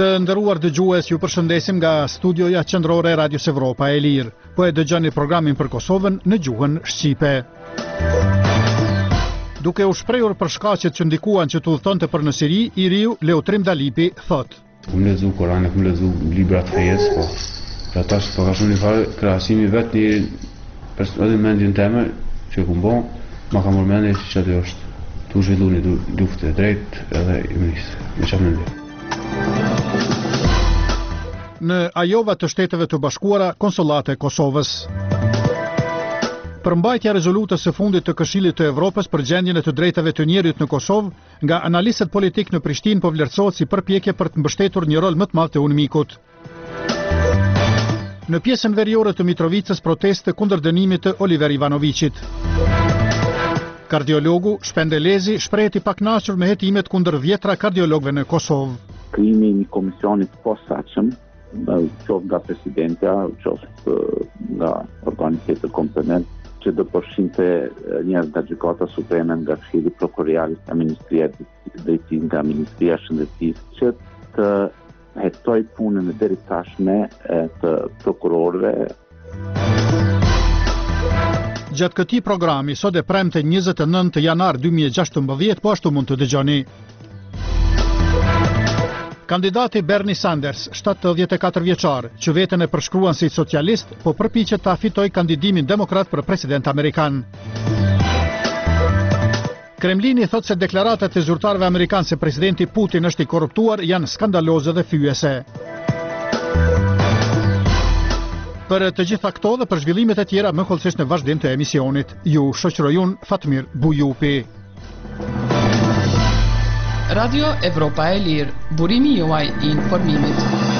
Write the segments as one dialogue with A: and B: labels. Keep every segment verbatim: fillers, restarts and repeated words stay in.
A: Të nderuar dëgjues, ju përshëndesim nga studioja qendrore e Radios Evropa e Lirë. Po e dëgjoni programin për Kosovën në gjuhën shqipe. Duke u shprehur për shkaqet që ndikuan që të udhëtonte për në Siri, i riu Leutrim Dalipi thotë:
B: Më lezu Koran, më lezu libra të fejes, po. Pra tash po ka shumë një farë krahasimi vetë një personin mendjen teme që ku bon, ma ka marrë mendje që atë është tu zhvillu një luftë e drejtë edhe i mënisë. Me çfarë mendje?
A: Në ajova të Shteteve të Bashkuara, konsullate e Kosovës. Përmbajtja e rezolutës së fundit të Këshillit të Evropës për gjendjen e të drejtave të njerit në Kosovë, nga analistët politik në Prishtinë po vlerësohet si përpjekje për të mbështetur një rol më të madh të UNMIK-ut. Në pjesën veriore të Mitrovicës, protestë kundër dënimit të Oliver Ivanovićit. Kardiologu Shpendelezi shprehet i pakënaqur me hetimet kundër dhjetra kardiologëve në Kosovë.
C: Krijimi i një komisioni të posaçëm, qoftë nga presidentja, qoftë nga organi tjetër kompetent, që do përfshinte njerëz nga Gjykata Supreme, nga Këshilli Prokurorial, nga Ministria e Drejtësisë, nga Ministria e Shëndetësisë, që të hetoj punën e deri tashme të prokurorëve.
A: Gjatë këtij programi, sot e premte njëzet e nëntë janar dy mijë e gjashtëmbëdhjetë, po ashtu mund të dëgjoni. Kandidati Bernie Sanders, shtatëdhjetë e katër vjeçar, që veten e përshkruan si socialist, po përpiqet ta fitojë kandidimin demokrat për president amerikan. Kremlini thot se deklaratat e zyrtarëve amerikanë se presidenti Putin është i korruptuar janë skandaloze dhe fyese. Për të gjitha këto dhe për zhvillimet e tjera më hollësisht në vazhdim të emisionit, ju shoqëroj unë Fatmir Bujupi.
D: Radio Evropa e Lirë, burimi juaj i informimit.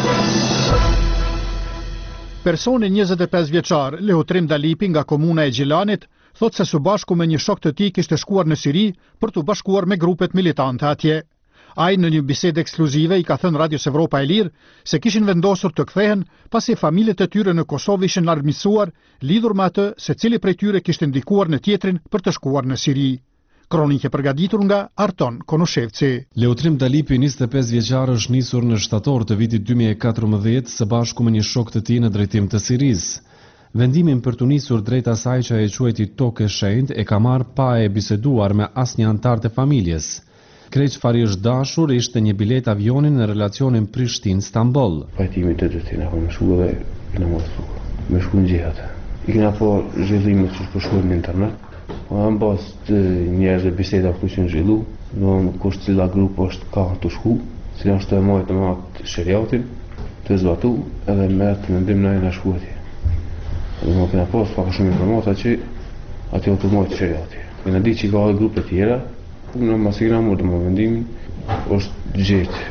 A: Personi njëzet e pesë vjeçar, Leutrim Dalipi nga komuna e Gjilanit, thot se së bashku me një shok të tij kishte shkuar në Siri për të bashkuar me grupet militante atje. Ai në një bisedë ekskluzive i ka thënë Radios Evropa e Lirë se kishin vendosur të kthehen pasi familjet e tyre në Kosovë ishin larmisuar lidhur me atë se cili prej tyre kishte ndikuar në tjetrin për të shkuar në Siri. Kronike përgatitur nga Arton Konushevci.
E: Leutrim Dalipi, njëzet e pesë vjeçar, është nisur në shtator të vitit dy mijë e katërmbëdhjetë së bashku me një shok të tij në drejtim të Sirisë. Vendimin për të nisur drejt asaj që e quajti tokë e shenjtë e ka marrë pa e biseduar me asnjë antar të familjes. Krejt çfarë është dashur ishte një bilet avioni në relacionin Prishtinë-Stamboll.
B: Pajtimi të drejtina po më shku dhe kena mos shku. Me shku në gjihat. I kena po zhvillimet që shpërshkuar në internet. Po në bas të njerëz e biseda ku që në zhvillu, në kusht cila grup është ka të shku, cila është të mojtë në matë shëriatin, të zbatu, edhe me të mendim në e në shku atje. Edhe më kena pas paka shumë informata që atje o të mojtë shëriati. Kena di që i ka dhe grupe tjera, në masi kena mërë të më vendimin, është gjetë,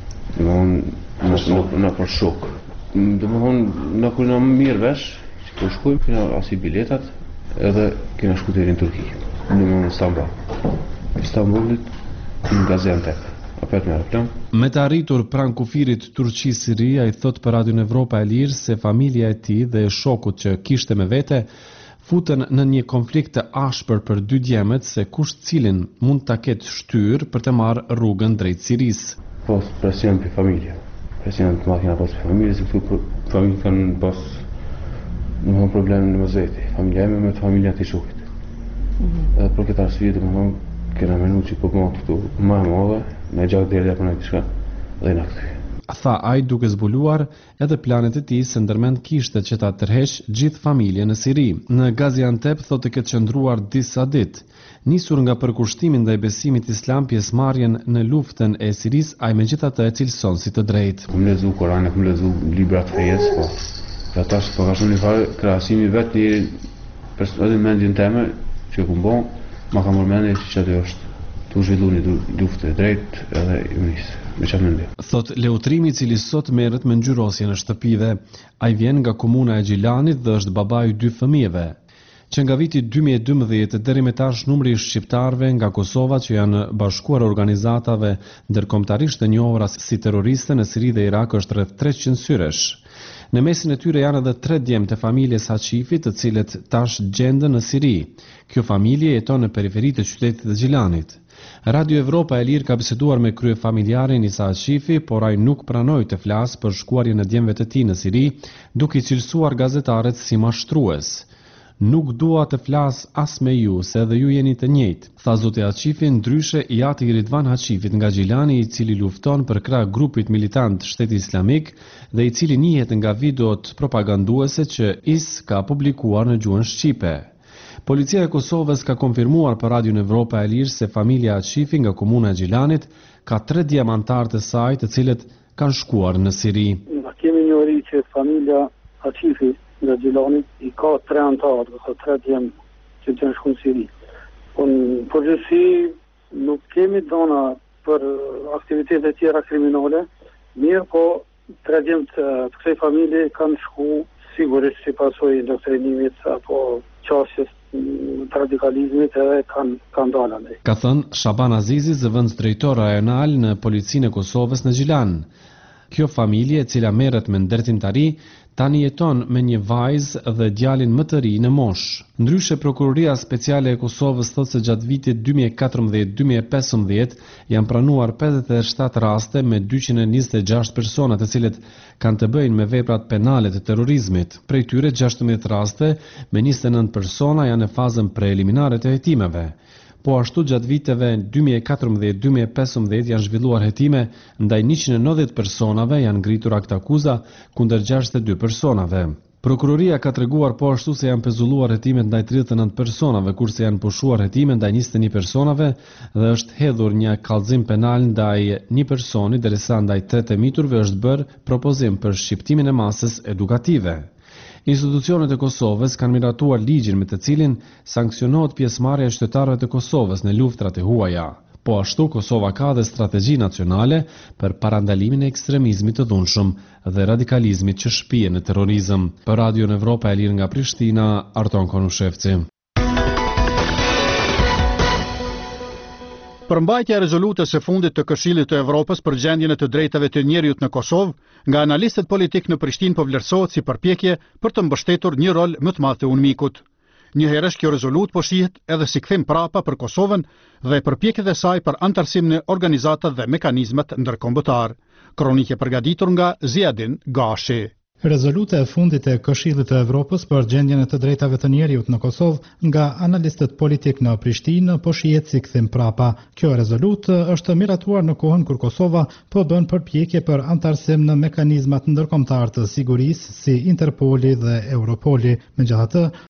B: në për shok. Dhe më thonë, në kërë në mirë vesh, që të shkujmë, kena asi biletat, edhe kena shku të në Turki, në më në Stamboll. Istanbullit, në Gaziantep, apet me aeroplan.
E: Me të arritur pranë kufirit Turqi-Siri, ai thot për Radion Evropa e Lirë se familja e tij dhe shokut që kishte me vete futen në një konflikt të ashpër për dy djemët se kush cilin mund ta ketë shtyr për të marrë rrugën drejt Sirisë.
B: Pas presion për familja. Presion të madh kena pas për familje, se këtu familje kanë pas në më problem në mëzeti, familja eme me të familja të i shukit. Mm-hmm. Edhe për këtë arsye dhe më thonë, kena menu që po përmatë këtu ma e madhe, në gjatë dherë dhe për në të shka dhe në këtë.
E: Tha ai duke zbuluar edhe planet e tij se ndërmend kishte që ta tërheq gjithë familjen në Siri. Në Gaziantep thotë këtë qëndruar disa ditë. Nisur nga përkushtimi ndaj besimit islam, pjesëmarrjen në luftën e Sirisë, ai megjithatë e cilëson si të drejtë.
B: Më lezu Koran, më lezu libra të fejes, po. Pra tash po ka shumë një farë krahasimi vetë një personin mendjen teme që ku bon, ma ka marrë mendje që atë është tu zhvillu një luftë e drejtë edhe i mënisë. Me çfarë mendje?
E: Thot Leutrimi, i cili sot merret me ngjyrosjen e shtëpive. Ai vjen nga komuna e Gjilanit dhe është babai i dy fëmijëve. Që nga viti dy mijë e dymbëdhjetë deri më tash numri i shqiptarëve nga Kosova që janë bashkuar organizatave ndërkombëtarisht të njohura si terroriste në Siri dhe Irak është rreth treqind syresh. Në mesin e tyre janë edhe tre djemë të familjes Haqifit, të cilët tash gjenden në Siri. Kjo familje jeton në periferi të qytetit të Gjilanit. Radio Evropa e Lirë ka biseduar me krye familjarin Isa Haqifi, por ai nuk pranoi të flasë për shkuarjen e djemve të tij në Siri, duke i cilësuar gazetaret si mashtrues. Nuk dua të flas as me ju, se edhe ju jeni të njëjtë, tha zoti Haqifi, ndryshe i ati Ridvan Haqifit nga Gjilani, i cili lufton për krah grupit militant Shteti Islamik dhe i cili njihet nga videot propaganduese që Is ka publikuar në gjuhën shqipe. Policia e Kosovës ka konfirmuar për Radio Evropa e Lirë se familja Haqifi nga komuna e Gjilanit ka tre djemantar të saj të cilët kanë shkuar në Siri.
F: Ne kemi njohuri që familja Haqifi nga Gjilani i ka tre antarë, ka tre djemë që të në shku në Siri. Po në përgjithësi nuk kemi dona për aktivitetet tjera kriminale, mirë po tre djemë të, të kësaj familje kanë shku sigurisht si pasoj indoktrinimit apo qasjes të radikalizmit edhe kanë, kanë dalane.
E: Ka thënë Shaban Azizi, zëvendës drejtor rajonal në Policinë e Kosovës në Gjilan. Kjo familje, e cila merret me ndërtimtari, tani jeton me një vajzë dhe djalin më të ri në moshë. Ndryshe, Prokuroria Speciale e Kosovës thotë se gjatë vitit dy mijë e katërmbëdhjetë dy mijë e pesëmbëdhjetë janë pranuar pesëdhjetë e shtatë raste me dyqind e njëzet e gjashtë persona të cilët kanë të bëjnë me veprat penale të terrorizmit. Prej tyre gjashtëmbëdhjetë raste me njëzet e nëntë persona janë në fazën preliminare të hetimeve. Po ashtu gjatë viteve dy mijë e katërmbëdhjetë dy mijë e pesëmbëdhjetë janë zhvilluar hetime ndaj njëqind e nëntëdhjetë personave, janë ngritur akt akuza kundër gjashtëdhjetë e dy personave. Prokuroria ka treguar po ashtu se janë pezulluar hetimet ndaj tridhjetë e nëntë personave, kurse janë pushuar hetime ndaj njëzet e një personave dhe është hedhur një kallëzim penal ndaj një personi, derisa ndaj tre të miturve është bërë propozim për shqiptimin e masës edukative. Institucionet e Kosovës kanë miratuar ligjin me të cilin sankcionohet pjesëmarrja e qytetarëve të Kosovës në luftrat e huaja. Po ashtu, Kosova ka dhe strategji nacionale për parandalimin e ekstremizmit të dhunshëm dhe radikalizmit që shpihen në terrorizëm. Për Radio Evropa e Lirë nga Prishtina, Arton Konushevci.
A: Përmbajtja e rezolutës së fundit të Këshillit të Evropës për gjendjen e të drejtave të njerëzit në Kosovë, nga analistët politik në Prishtinë po vlerësohet si përpjekje për të mbështetur një rol më të madh të UNMIK-ut. Njëherësh kjo rezolutë po shihet edhe si kthim prapa për Kosovën dhe përpjekjet e saj për antarësim në organizata dhe mekanizmat ndërkombëtar. Kronikë e përgatitur nga Ziadin Gashi.
G: Rezoluta e fundit e Këshillit të Evropës për gjendjen e të drejtave të njerëzit në Kosovë nga analistët politik në Prishtinë po shihet si kthim prapa. Kjo rezolutë është miratuar në kohën kur Kosova po bën përpjekje për antarësim në mekanizmat ndërkombëtar të sigurisë si Interpoli dhe Europoli. Megjithatë,